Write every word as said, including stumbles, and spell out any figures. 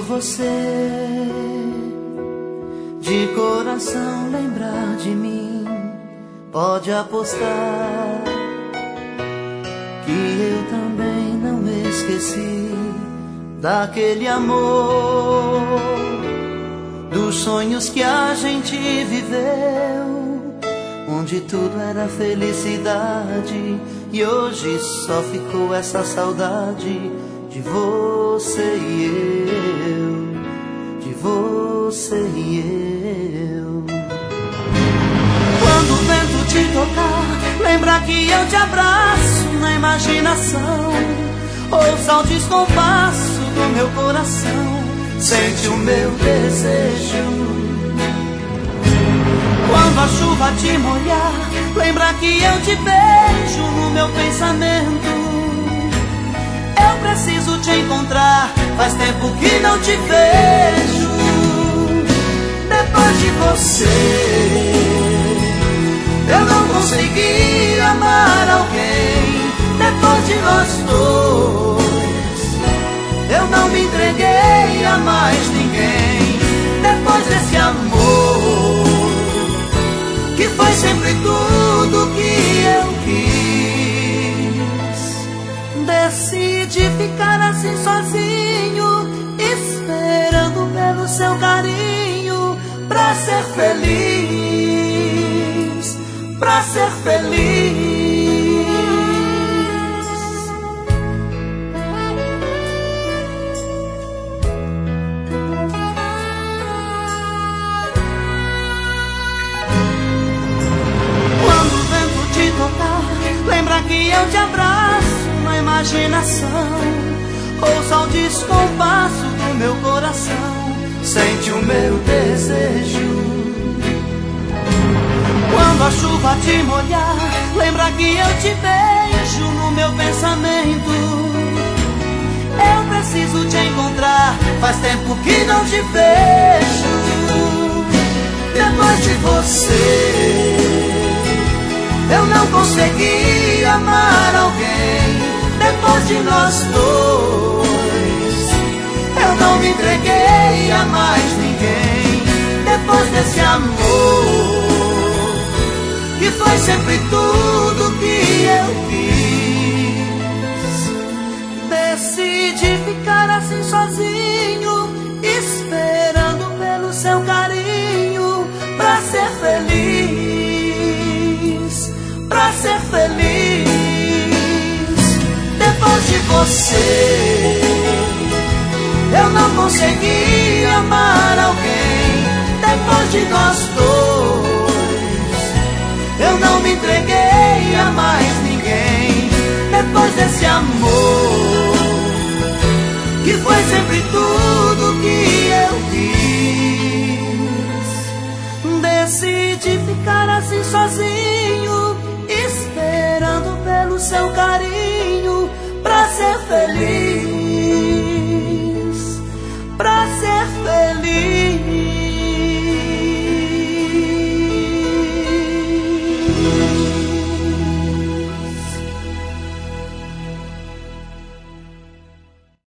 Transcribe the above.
você, de coração lembrar de mim, pode apostar que eu também não esqueci daquele amor, dos sonhos que a gente viveu, onde tudo era felicidade, e hoje só ficou essa saudade de você e eu, de você e eu. Quando o vento te tocar, lembra que eu te abraço na imaginação, ouça o descompasso do meu coração, sente o meu desejo. Quando a chuva te molhar, lembra que eu te beijo no meu pensamento. Eu preciso te encontrar, faz tempo que não te vejo. Depois de você, eu não consegui amar alguém. Depois de nós dois, eu não me entreguei a mais ninguém. Depois desse amor, que foi sempre tudo que eu quis, decidi ficar assim sozinho, esperando pelo seu carinho, pra ser feliz, pra ser feliz. Lembra que eu te abraço na imaginação, ouça o descompasso do meu coração, sente o meu desejo. Quando a chuva te molhar, lembra que eu te beijo no meu pensamento. Eu preciso te encontrar, faz tempo que não te vejo. Depois de você, eu não consegui amar alguém. Depois de nós dois, eu não me entreguei a mais ninguém. Depois desse amor, que foi sempre tudo que eu quis, decidi ficar assim sozinho, esperando pelo seu carinho, pra ser feliz, pra ser feliz. Depois de você, eu não consegui amar